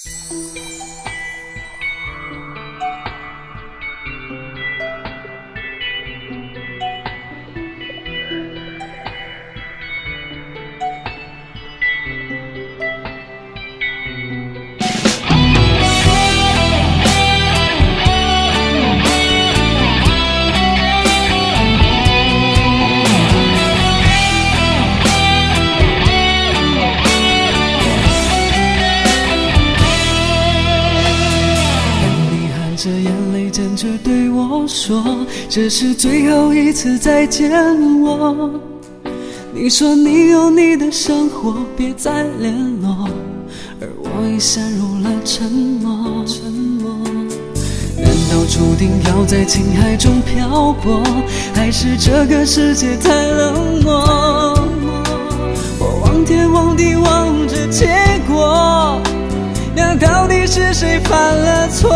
坚决对我说，这是最后一次再见我。你说你有你的生活，别再联络，而我已陷入了沉默。难道注定要在情海中漂泊，还是这个世界太冷漠？我望天望地望着结果，那到底是谁犯了错？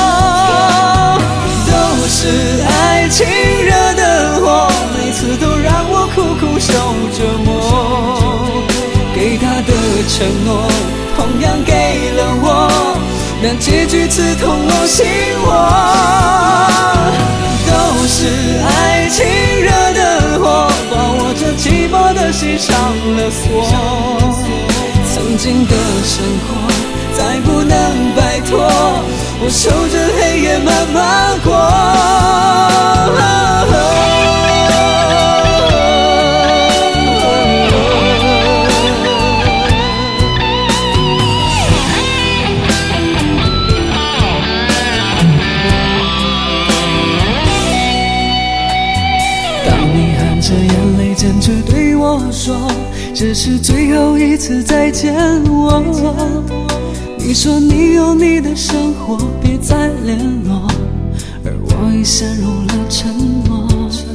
都是爱情惹的祸，每次都让我苦苦受折磨。给他的承诺同样给了我，但结局刺痛我心窝。都是爱情惹的祸，把我这寂寞的心上了锁。曾经的生活再不能摆脱，我守着黑夜慢慢过。当你含着眼泪坚决对我说，这是最后一次再见我。你说你有你的生活，别再联络，而我已陷入了沉默。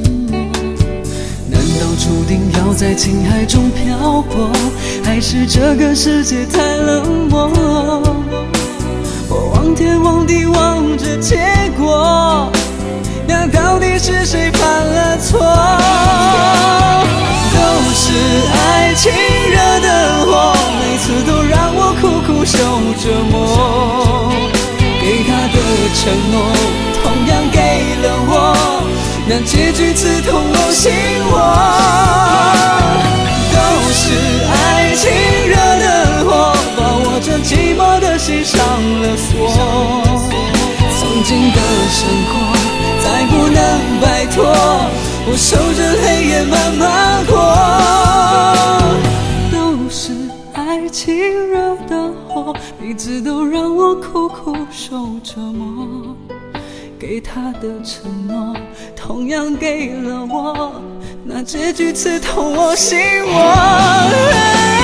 难道注定要在情海中漂泊，还是这个世界太冷漠？我望天望地望着结果，那到底是谁犯了错？都是爱情惹的祸，每次都让我苦苦受折磨。给他的承诺同样给了我，那结局刺痛我心窝。都是爱情惹的祸，把我这寂寞的心上了锁。曾经的生活再不能摆脱，我守着黑夜慢慢过。都是爱情惹的祸，彼此都让我苦苦受折磨。给他的承诺同样给了我，那结局刺痛我心窝。